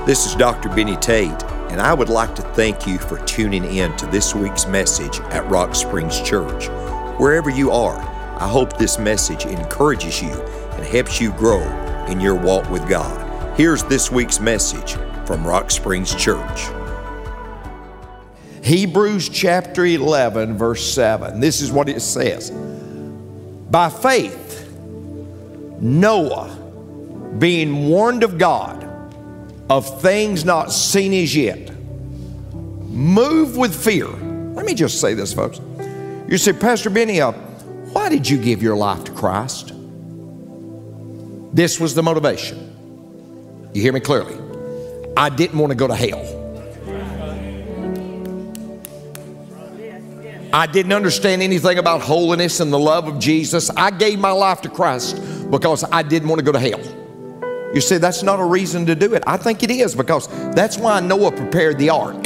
This is Dr. Benny Tate, and I would like to thank you for tuning in to this week's message at Rock Springs Church. Wherever you are, I hope this message encourages you and helps you grow in your walk with God. Here's this week's message from Rock Springs Church. Hebrews chapter 11, verse 7. This is what it says. By faith, Noah, being warned of God of things not seen as yet, moved with fear. Let me just say this, folks. You say, Pastor Benny, why did you give your life to Christ? This was the motivation. You hear me clearly? I didn't want to go to hell. I didn't understand anything about holiness and the love of Jesus. I gave my life to Christ because I didn't want to go to hell. You say that's not a reason to do it. I think it is, because that's why Noah prepared the ark.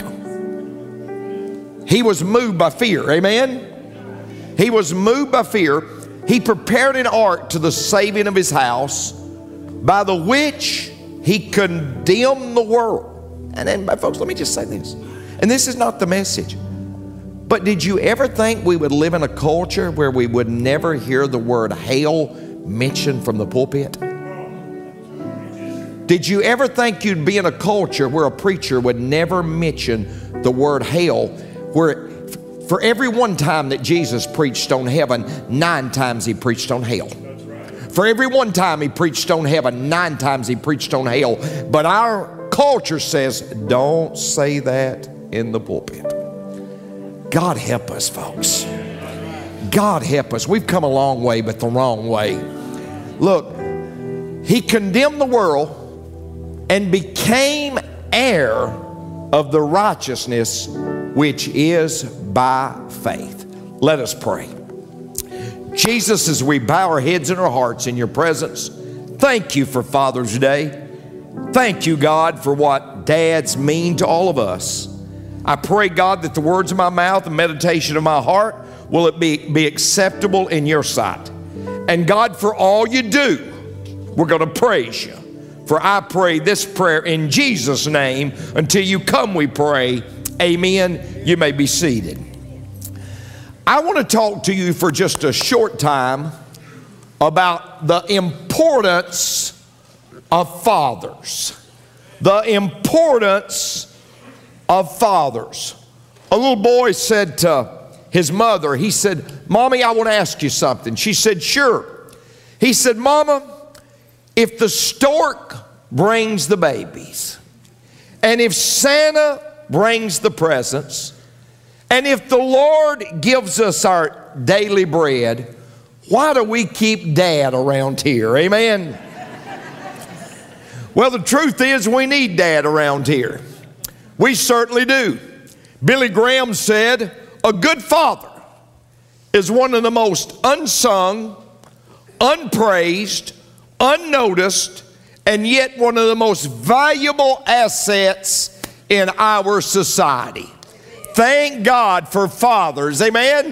He was moved by fear. Amen? He was moved by fear. He prepared an ark to the saving of his house, by the which he condemned the world. And then, folks, let me just say this. And this is not the message. But did you ever think we would live in a culture where we would never hear the word hell mentioned from the pulpit? Did you ever think you'd be in a culture where a preacher would never mention the word hell, where for every one time that Jesus preached on heaven, 9 times he preached on hell? For every one time he preached on heaven, 9 times he preached on hell. But our culture says, don't say that in the pulpit. God help us, folks. God help us. We've come a long way, but the wrong way. Look, he condemned the world and became heir of the righteousness which is by faith. Let us pray. Jesus, as we bow our heads and our hearts in your presence, thank you for Father's Day. Thank you, God, for what dads mean to all of us. I pray, God, that the words of my mouth and meditation of my heart will it be acceptable in your sight. And God, for all you do, we're going to praise you. For I pray this prayer in Jesus' name. Until you come, we pray. Amen. You may be seated. I want to talk to you for just a short time about the importance of fathers. The importance of fathers. A little boy said to his mother, he said, Mommy, I want to ask you something. She said, sure. He said, Mama, if the stork brings the babies, and if Santa brings the presents, and if the Lord gives us our daily bread, why do we keep Dad around here? Amen? Well, the truth is we need Dad around here. We certainly do. Billy Graham said, a good father is one of the most unsung, unpraised, unnoticed, and yet one of the most valuable assets in our society. Thank God for fathers. Amen?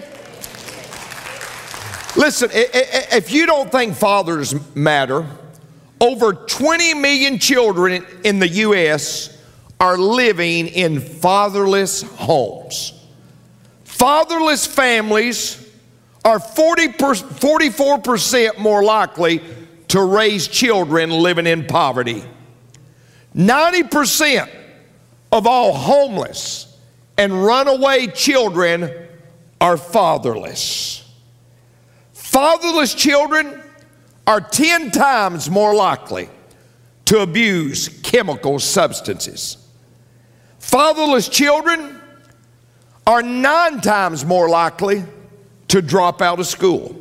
Listen, if you don't think fathers matter, over 20 million children in the U.S. are living in fatherless homes. Fatherless families are 44% more likely to raise children living in poverty. 90% of all homeless and runaway children are fatherless. Fatherless children are 10 times more likely to abuse chemical substances. Fatherless children are 9 times more likely to drop out of school.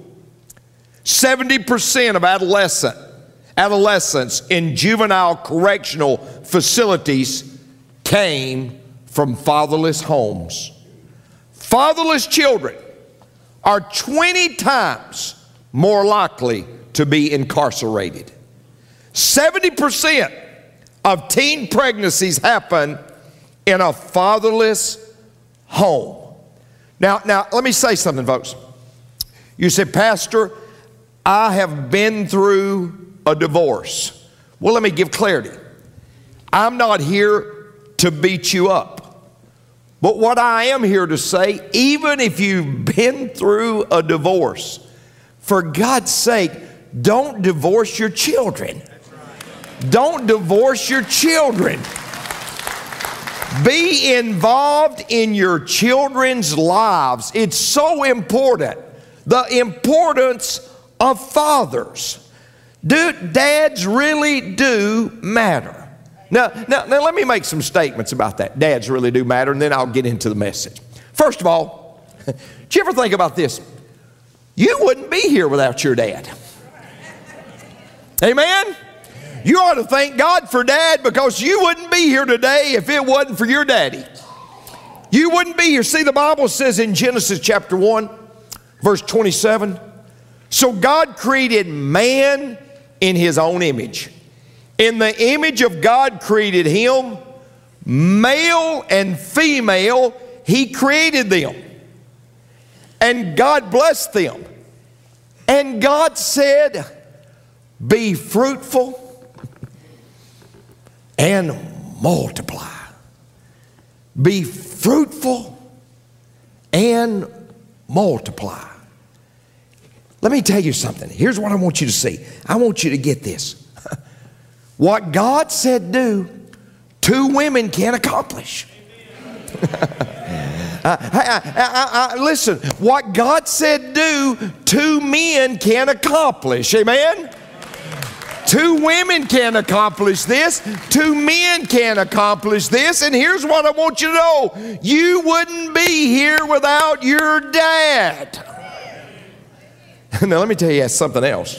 70% of adolescents in juvenile correctional facilities came from fatherless homes. Fatherless children are 20 times more likely to be incarcerated. 70% of teen pregnancies happen in a fatherless home. Now, let me say something, folks. You say, Pastor, I have been through a divorce. Well, let me give clarity. I'm not here to beat you up. But what I am here to say, even if you've been through a divorce, for God's sake, don't divorce your children. Don't divorce your children. Be involved in your children's lives. It's so important. The importance of fathers. Dads really do matter. Now, let me make some statements about that. Dads really do matter, and then I'll get into the message. First of all, did you ever think about this? You wouldn't be here without your dad. Amen? You ought to thank God for Dad, because you wouldn't be here today if it wasn't for your daddy. You wouldn't be here. See, the Bible says in Genesis chapter 1, verse 27, so God created man in his own image. In the image of God created him, male and female, he created them. And God blessed them. And God said, be fruitful and multiply. Be fruitful and multiply. Let me tell you something. Here's what I want you to see. I want you to get this. What God said do, two women can't accomplish. Listen, what God said do, two men can accomplish. Amen? Two women can accomplish this. Two men can accomplish this. And here's what I want you to know. You wouldn't be here without your dad. Now let me tell you something else.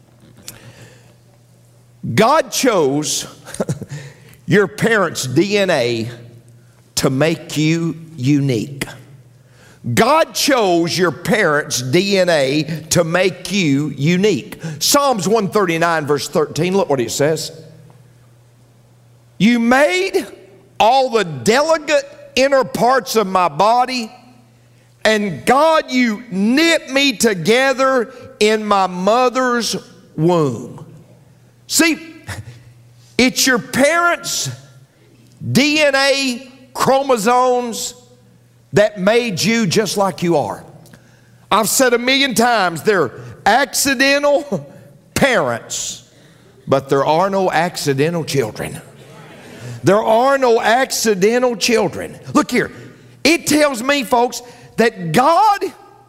God chose your parents' DNA to make you unique. God chose your parents' DNA to make you unique. Psalms 139 verse 13, look what it says. You made all the delicate inner parts of my body, and God, you knit me together in my mother's womb. See, it's your parents' DNA chromosomes that made you just like you are. I've said 1,000,000 times, they're accidental parents, but there are no accidental children. There are no accidental children. Look here, it tells me, folks, that God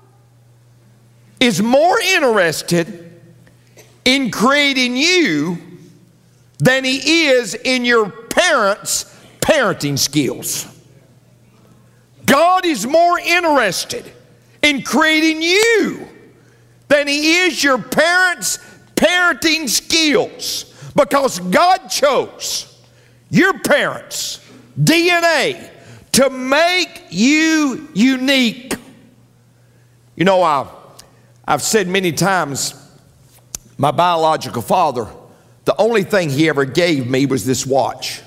is more interested in creating you than He is in your parents' parenting skills. God is more interested in creating you than He is your parents' parenting skills, because God chose your parents' DNA to make you unique. You know, I've said many times, my biological father, the only thing he ever gave me was this watch.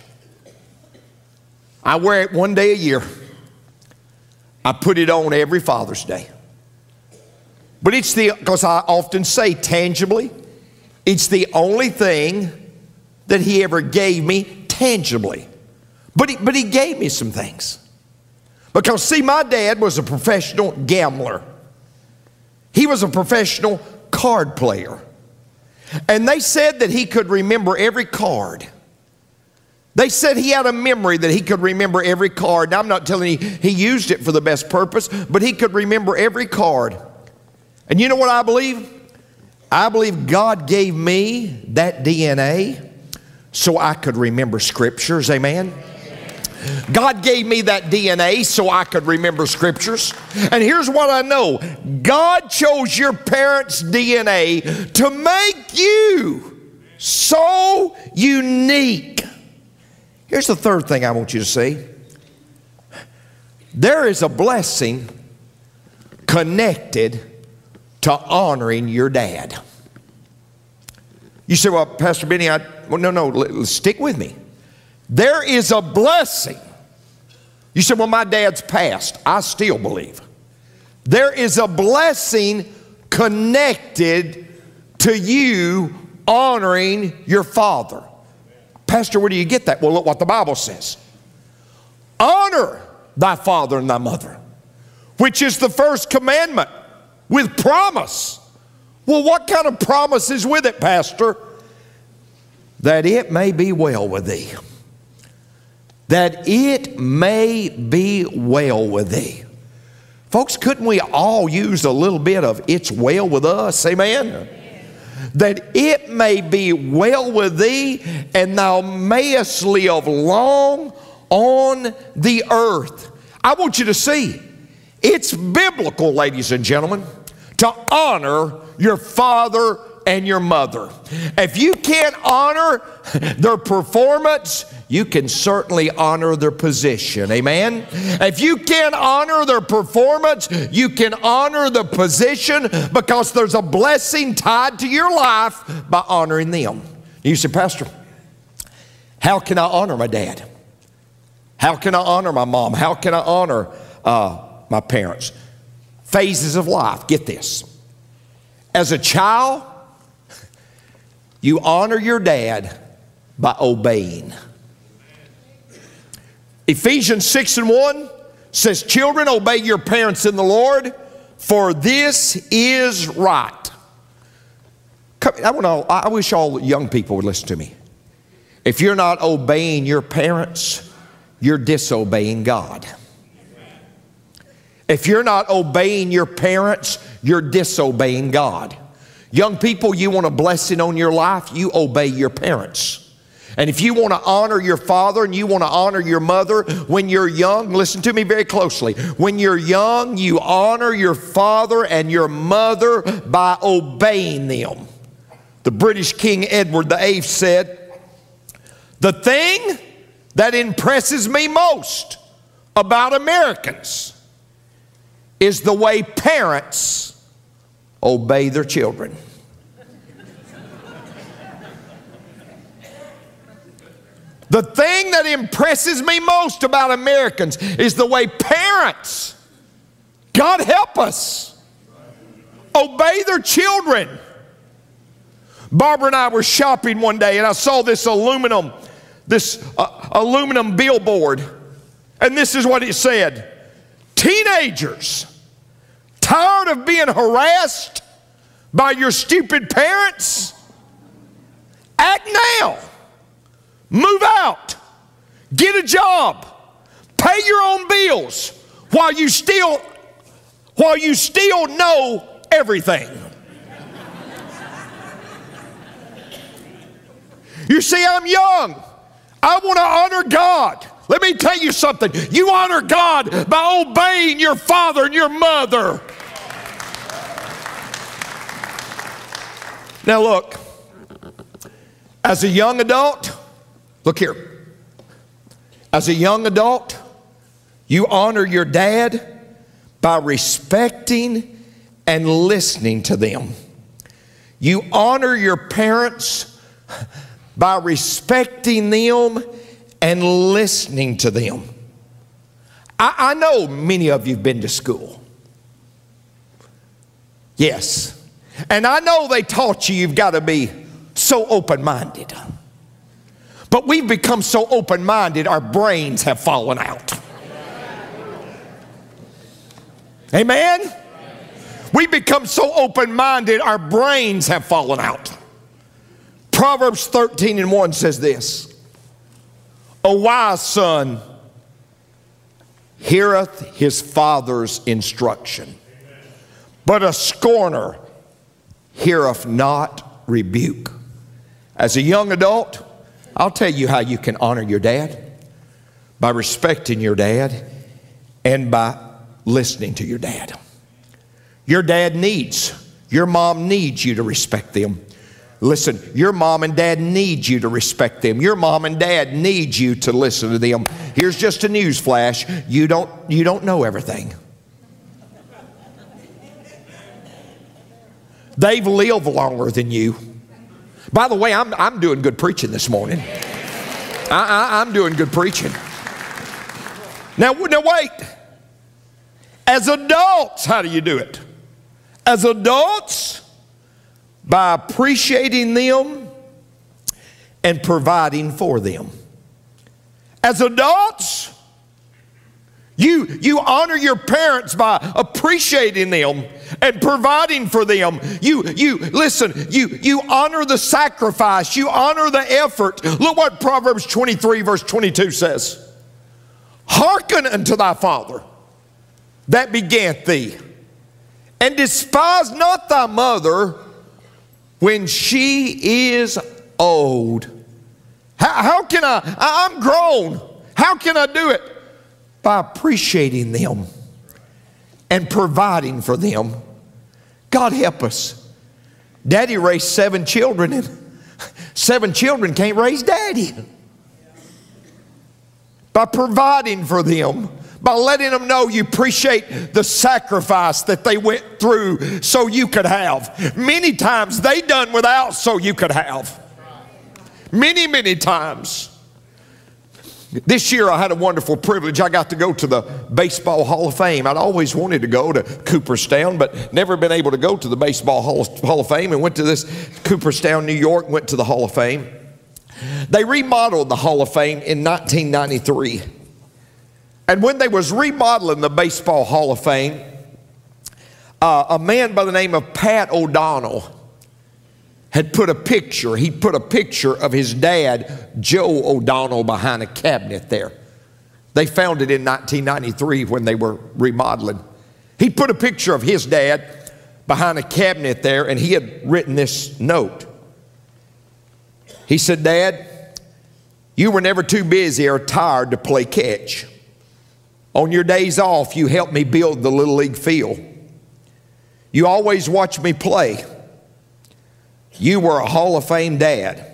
I wear it one day a year. I put it on every Father's Day. But it's because I often say tangibly, it's the only thing that he ever gave me tangibly. But he gave me some things. Because see, my dad was a professional gambler. He was a professional card player. And they said that he could remember every card. They said he had a memory that he could remember every card. Now, I'm not telling you he used it for the best purpose, but he could remember every card. And you know what I believe? I believe God gave me that DNA so I could remember scriptures. Amen? God gave me that DNA so I could remember scriptures. And here's what I know. God chose your parents' DNA to make you so unique. Here's the third thing I want you to see. There is a blessing connected to honoring your dad. You say, well, Pastor Benny, no, stick with me. There is a blessing. You say, well, my dad's passed. I still believe. There is a blessing connected to you honoring your father. Pastor, where do you get that? Well, look what the Bible says. Honor thy father and thy mother, which is the first commandment, with promise. Well, what kind of promise is with it, Pastor? That it may be well with thee. That it may be well with thee. Folks, couldn't we all use a little bit of it's well with us? Amen? That it may be well with thee, and thou mayest live long on the earth. I want you to see, it's biblical, ladies and gentlemen, to honor your father and your mother. If you can't honor their performance, you can certainly honor their position. Amen? If you can't honor their performance, you can honor the position, because there's a blessing tied to your life by honoring them. You say, Pastor, how can I honor my dad? How can I honor my mom? How can I honor my parents? Phases of life. Get this. As a child, you honor your dad by obeying. Ephesians 6:1 says, children, obey your parents in the Lord, for this is right. I wish all young people would listen to me. If you're not obeying your parents, you're disobeying God. If you're not obeying your parents, you're disobeying God. Young people, you want a blessing on your life, you obey your parents. And if you want to honor your father and you want to honor your mother when you're young, listen to me very closely. When you're young, you honor your father and your mother by obeying them. The British King Edward VIII said, the thing that impresses me most about Americans is the way parents obey their children. The thing that impresses me most about Americans is the way parents, God help us, obey their children. Barbara and I were shopping one day, and I saw this aluminum billboard, and this is what it said. Teenagers, tired of being harassed by your stupid parents? Act now. Move out. Get a job. Pay your own bills while you still know everything. You see, I'm young. I want to honor God. Let me tell you something. You honor God by obeying your father and your mother. Now look, as a young adult, look here. As a young adult, you honor your dad by respecting and listening to them. You honor your parents by respecting them and listening to them. I know many of you have been to school. Yes. And I know they taught you you've got to be so open-minded. But we've become so open-minded, our brains have fallen out. Amen? We've become so open-minded, our brains have fallen out. Proverbs 13:1 says this. A wise son heareth his father's instruction, but a scorner heareth not rebuke. As a young adult, I'll tell you how you can honor your dad: by respecting your dad and by listening to your dad. Your mom needs you to respect them. Listen, your mom and dad need you to respect them. Your mom and dad need you to listen to them. Here's just a news flash. You don't know everything. They've lived longer than you. By the way, I'm doing good preaching this morning. I'm doing good preaching. Now wait. As adults, how do you do it? As adults, by appreciating them and providing for them. As adults, you honor your parents by appreciating them and providing for them. You honor the sacrifice. You honor the effort. Look what Proverbs 23 verse 22 says. Hearken unto thy father that begat thee, and despise not thy mother when she is old. How can I'm grown. How can I do it? By appreciating them and providing for them. God help us. Daddy raised 7 children, and 7 children can't raise daddy. By providing for them, by letting them know you appreciate the sacrifice that they went through so you could have. Many times they done without so you could have. Many, many times. This year I had a wonderful privilege. I got to go to the Baseball Hall of Fame. I'd always wanted to go to Cooperstown, but never been able to go to the Baseball Hall of Fame, and went to this Cooperstown, New York, went to the Hall of Fame. They remodeled the Hall of Fame in 1993. And when they was remodeling the Baseball Hall of Fame, a man by the name of Pat O'Donnell had put a picture. He put a picture of his dad, Joe O'Donnell, behind a cabinet there. They found it in 1993 when they were remodeling. He put a picture of his dad behind a cabinet there, and he had written this note. He said, Dad, you were never too busy or tired to play catch. On your days off, you helped me build the Little League field. You always watched me play. You were a Hall of Fame dad.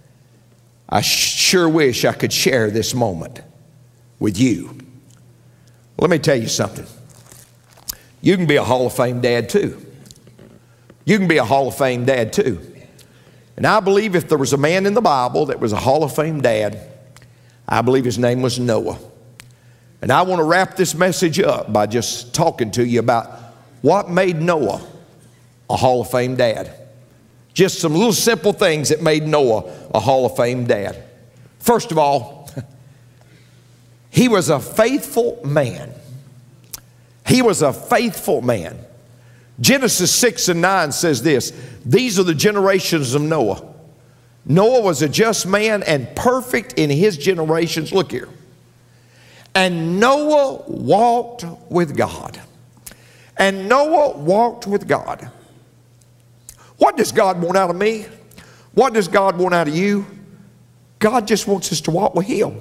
I sure wish I could share this moment with you. Let me tell you something. You can be a Hall of Fame dad too. You can be a Hall of Fame dad too. And I believe if there was a man in the Bible that was a Hall of Fame dad, I believe his name was Noah. And I want to wrap this message up by just talking to you about what made Noah a Hall of Fame dad. Just some little simple things that made Noah a Hall of Fame dad. First of all, he was a faithful man. He was a faithful man. Genesis 6 and 9 says this, these are the generations of Noah. Noah was a just man and perfect in his generations. Look here. And Noah walked with God. And Noah walked with God. What does God want out of me? What does God want out of you? God just wants us to walk with Him.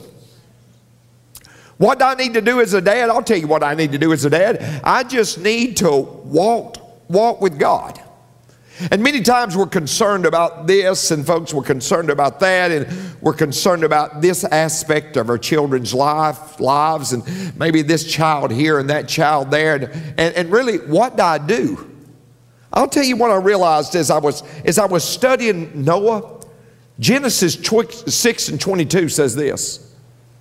What do I need to do as a dad? I'll tell you what I need to do as a dad. I just need to walk with God. And many times we're concerned about this, and folks, we're concerned about that, and we're concerned about this aspect of our children's lives, and maybe this child here and that child there. And really, what do I do? I'll tell you what I realized as I was studying Noah. Genesis 6 and 22 says this.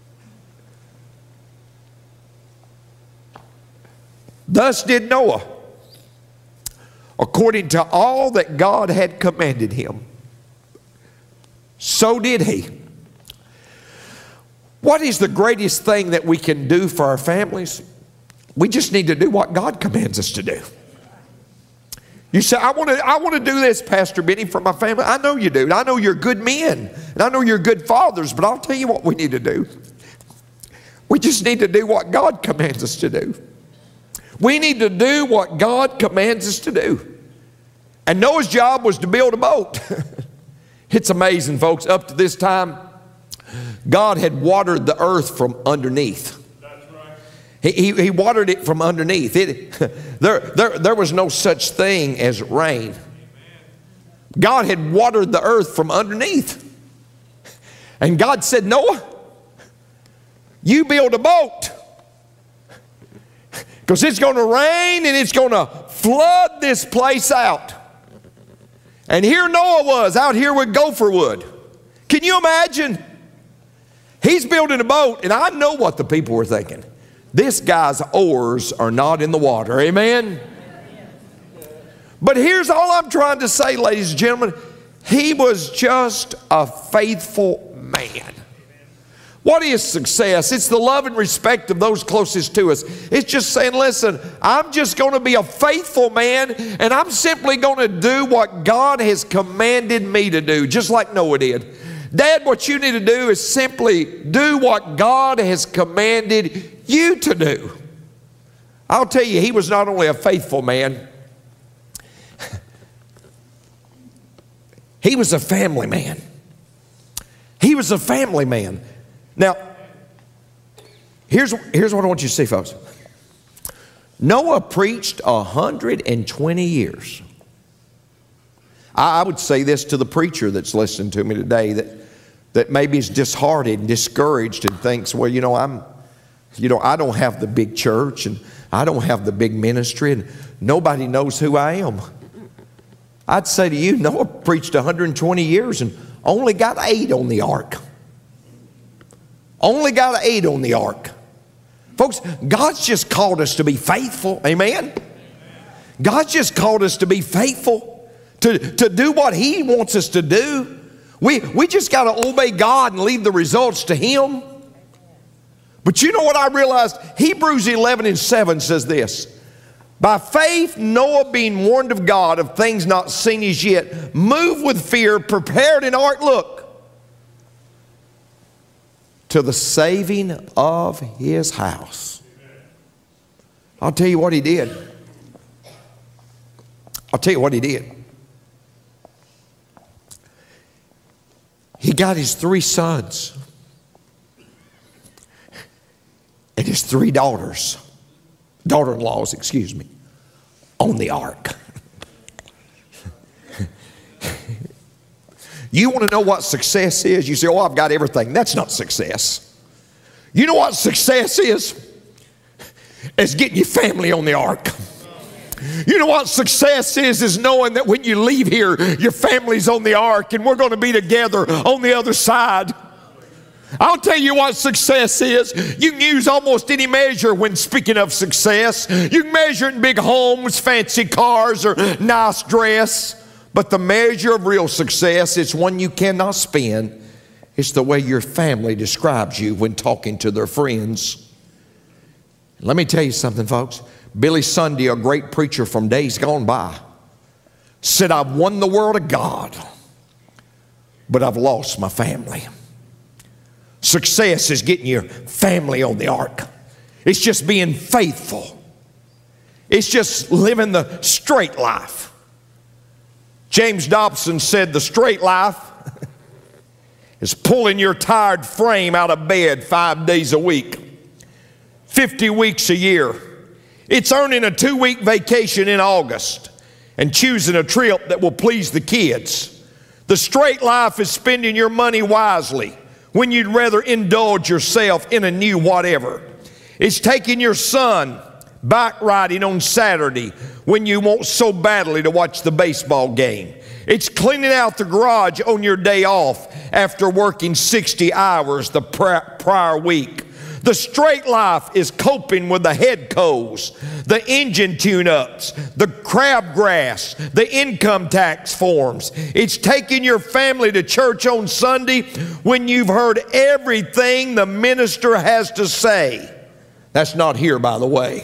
Thus did Noah, according to all that God had commanded him. So did he. What is the greatest thing that we can do for our families? We just need to do what God commands us to do. You say, I want to do this, Pastor Benny, for my family. I know you do. I know you're good men, and I know you're good fathers, but I'll tell you what we need to do. We just need to do what God commands us to do. We need to do what God commands us to do. And Noah's job was to build a boat. It's amazing, folks. Up to this time, God had watered the earth from underneath. He watered it from underneath. There was no such thing as rain. God had watered the earth from underneath. And God said, Noah, you build a boat. Because it's going to rain and it's going to flood this place out. And here Noah was out here with gopher wood. Can you imagine? He's building a boat, and I know what the people were thinking. This guy's oars are not in the water. Amen? But here's all I'm trying to say, ladies and gentlemen. He was just a faithful man. What is success? It's the love and respect of those closest to us. It's just saying, listen, I'm just going to be a faithful man, and I'm simply going to do what God has commanded me to do, just like Noah did. Dad, what you need to do is simply do what God has commanded you to do. I'll tell you, he was not only a faithful man, he was a family man. He was a family man. Now, here's what I want you to see, folks. Noah preached 120 years. I would say this to the preacher that's listening to me today that maybe is disheartened, discouraged, and thinks, well, I don't have the big church, and I don't have the big ministry, and nobody knows who I am. I'd say to you, Noah preached 120 years and only got 8 on the ark. Only got 8 on the ark. Folks, God's just called us to be faithful. Amen? God's just called us to be faithful, to do what He wants us to do. We just got to obey God and leave the results to Him. But you know what I realized? Hebrews 11:7 says this. By faith, Noah, being warned of God of things not seen as yet, moved with fear, prepared an ark, look, to the saving of his house. I'll tell you what he did. I'll tell you what he did. He got his 3 sons and his 3 daughter-in-laws, on the ark. You want to know what success is? You say, oh, I've got everything. That's not success. You know what success is? It's getting your family on the ark. You know what success is knowing that when you leave here, your family's on the ark and we're going to be together on the other side. I'll tell you what success is. You can use almost any measure when speaking of success. You can measure it in big homes, fancy cars, or nice dress. But the measure of real success is one you cannot spin. It's the way your family describes you when talking to their friends. Let me tell you something, folks. Billy Sunday, a great preacher from days gone by, said, I've won the world of God, but I've lost my family. Success is getting your family on the ark. It's just being faithful. It's just living the straight life. James Dobson said the straight life is pulling your tired frame out of bed 5 days a week, 50 weeks a year. It's earning a 2-week vacation in August and choosing a trip that will please the kids. The straight life is spending your money wisely when you'd rather indulge yourself in a new whatever. It's taking your son bike riding on Saturday when you want so badly to watch the baseball game. It's cleaning out the garage on your day off after working 60 hours the prior week. The straight life is coping with the head colds, the engine tune-ups, the crabgrass, the income tax forms. It's taking your family to church on Sunday when you've heard everything the minister has to say. That's not here, by the way.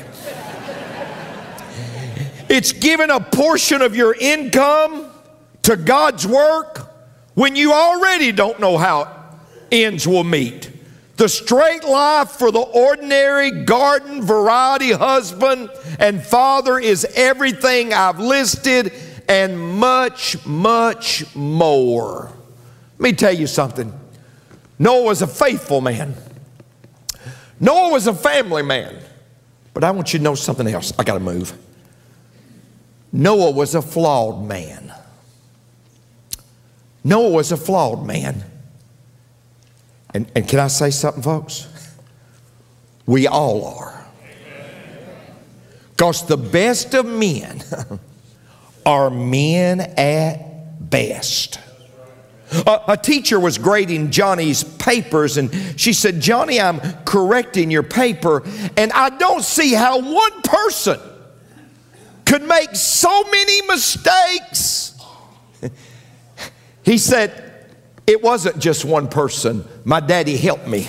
It's giving a portion of your income to God's work when you already don't know how ends will meet. The straight life for the ordinary garden variety husband and father is everything I've listed and much, much more. Let me tell you something. Noah was a faithful man. Noah was a family man. But I want you to know something else. I got to move. Noah was a flawed man. Noah was a flawed man. And can I say something, folks? We all are. Because the best of men are men at best. A teacher was grading Johnny's papers, and she said, Johnny, I'm correcting your paper, and I don't see how one person could make so many mistakes. He said, it wasn't just one person. My daddy helped me.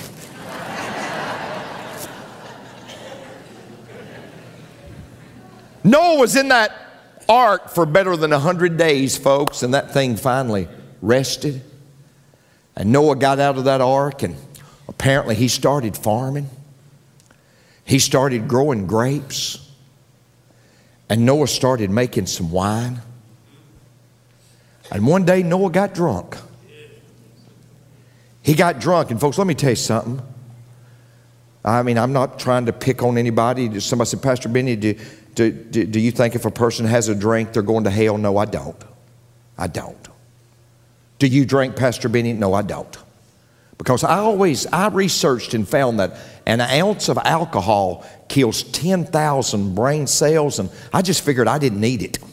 Noah was in that ark for better than 100 days, folks, and that thing finally rested. And Noah got out of that ark, and apparently he started farming. He started growing grapes. And Noah started making some wine. And one day Noah got drunk. He got drunk. And folks, let me tell you something. I mean, I'm not trying to pick on anybody. Somebody said, Pastor Benny, do you think if a person has a drink, they're going to hell? No, I don't. I don't. Do you drink, Pastor Benny? No, I don't. Because I researched and found that an ounce of alcohol kills 10,000 brain cells, and I just figured I didn't need it.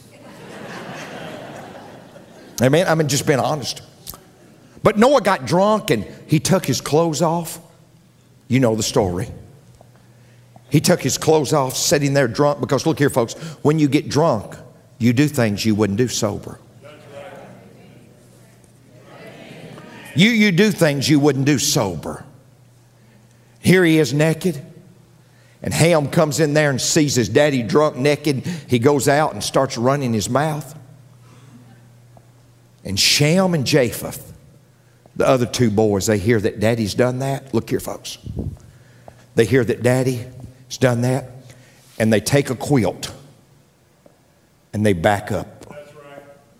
Amen? I mean, just being honest. But Noah got drunk, and he took his clothes off. You know the story. He took his clothes off, sitting there drunk, because look here, folks, when you get drunk, you do things you wouldn't do sober. You do things you wouldn't do sober. Here he is naked. And Ham comes in there and sees his daddy drunk, naked. He goes out and starts running his mouth. And Shem and Japheth, the other two boys, they hear that daddy's done that. Look here, folks. They hear that daddy's done that. And they take a quilt. And they back up. That's right.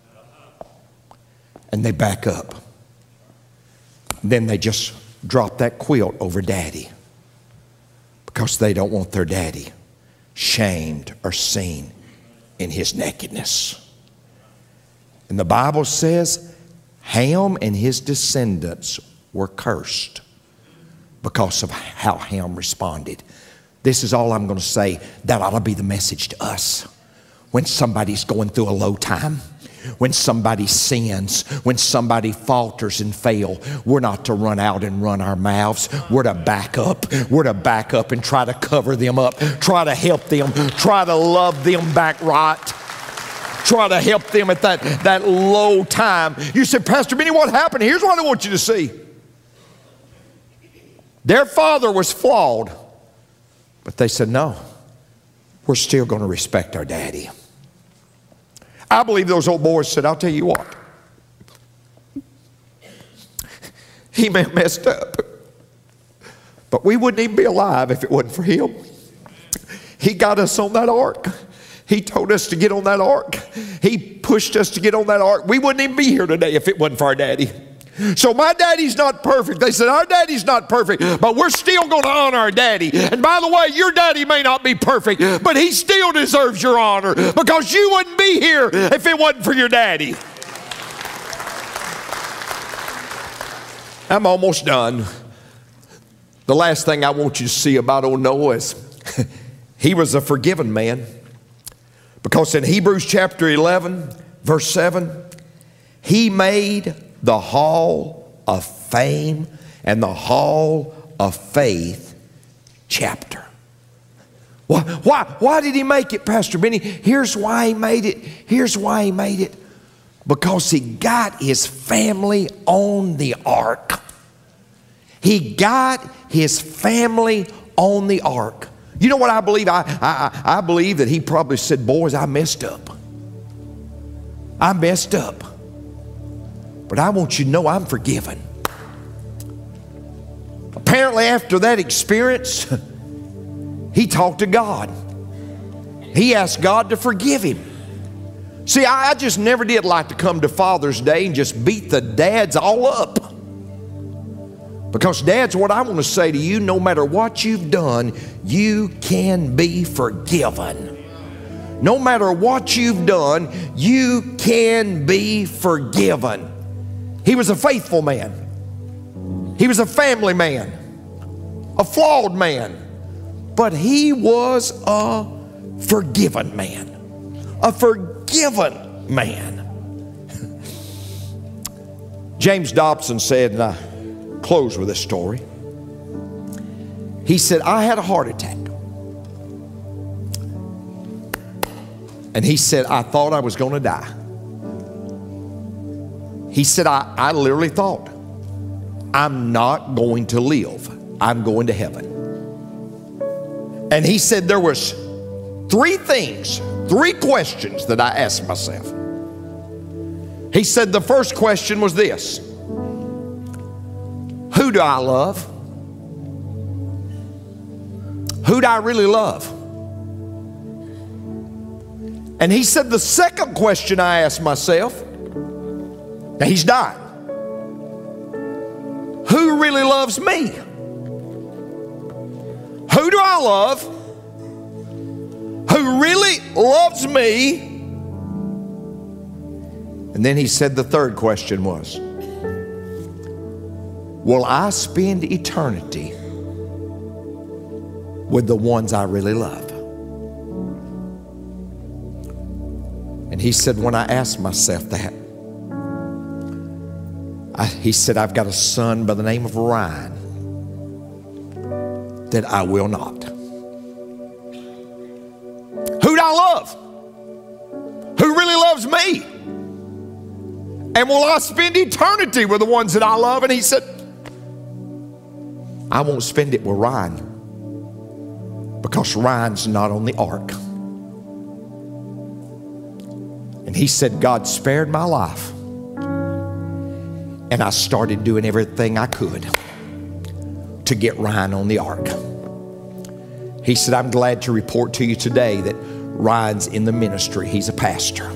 And they back up. Then they just drop that quilt over daddy because they don't want their daddy shamed or seen in his nakedness. And the Bible says Ham and his descendants were cursed because of how Ham responded. This is all I'm going to say. That ought to be the message to us. When somebody's going through a low time, when somebody sins, when somebody falters and fail, we're not to run out and run our mouths. We're to back up. We're to back up and try to cover them up. Try to help them. Try to love them back right. Try to help them at that low time. You said, Pastor Benny, what happened? Here's what I want you to see. Their father was flawed, but they said, no, we're still going to respect our daddy. I believe those old boys said, I'll tell you what. He may have messed up, but we wouldn't even be alive if it wasn't for him. He got us on that ark. He told us to get on that ark. He pushed us to get on that ark. We wouldn't even be here today if it wasn't for our daddy. So my daddy's not perfect. They said, our daddy's not perfect, but we're still going to honor our daddy. And by the way, your daddy may not be perfect, but he still deserves your honor because you wouldn't be here if it wasn't for your daddy. I'm almost done. The last thing I want you to see about old Noah is he was a forgiven man. Because in Hebrews chapter 11, verse 7, he made the hall of fame and the hall of faith chapter. Why did he make it, Pastor Benny? Here's why he made it. Here's why he made it. Because he got his family on the ark. He got his family on the ark. You know what I believe? I believe that he probably said, boys, I messed up. I messed up. But I want you to know I'm forgiven. Apparently after that experience, he talked to God. He asked God to forgive him. See, I just never did like to come to Father's Day and just beat the dads all up. Because dads, what I want to say to you, no matter what you've done, you can be forgiven. No matter what you've done, you can be forgiven. He was a faithful man. He was a family man, a flawed man, but he was a forgiven man, a forgiven man. James Dobson said, and I close with this story. He said, I had a heart attack. And he said, I thought I was going to die. He said, I literally thought, I'm not going to live. I'm going to heaven. And he said there was 3 questions that I asked myself. He said the first question was this: who do I love? Who do I really love? And he said the second question I asked myself, now he's died, who really loves me? Who do I love? Who really loves me? And then he said the third question was, will I spend eternity with the ones I really love? And he said, when I asked myself that, he said, I've got a son by the name of Ryan that I will not. Who do I love? Who really loves me? And will I spend eternity with the ones that I love? And he said, I won't spend it with Ryan, because Ryan's not on the ark. And he said, God spared my life, and I started doing everything I could to get Ryan on the ark. He said, I'm glad to report to you today that Ryan's in the ministry. He's a pastor.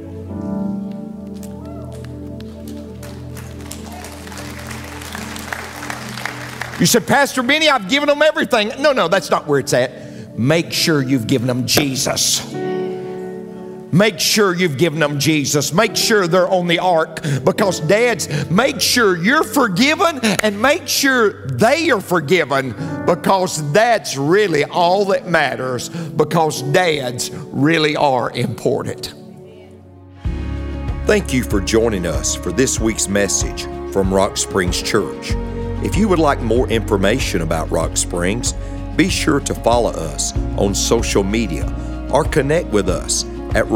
You said, Pastor Benny, I've given them everything. No, that's not where it's at. Make sure you've given them Jesus. Make sure you've given them Jesus. Make sure they're on the ark. Because dads, make sure you're forgiven and make sure they are forgiven, because that's really all that matters, because dads really are important. Thank you for joining us for this week's message from Rock Springs Church. If you would like more information about Rock Springs, be sure to follow us on social media or connect with us at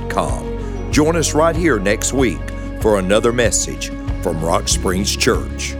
rockspringsonline.com. Join us right here next week for another message from Rock Springs Church.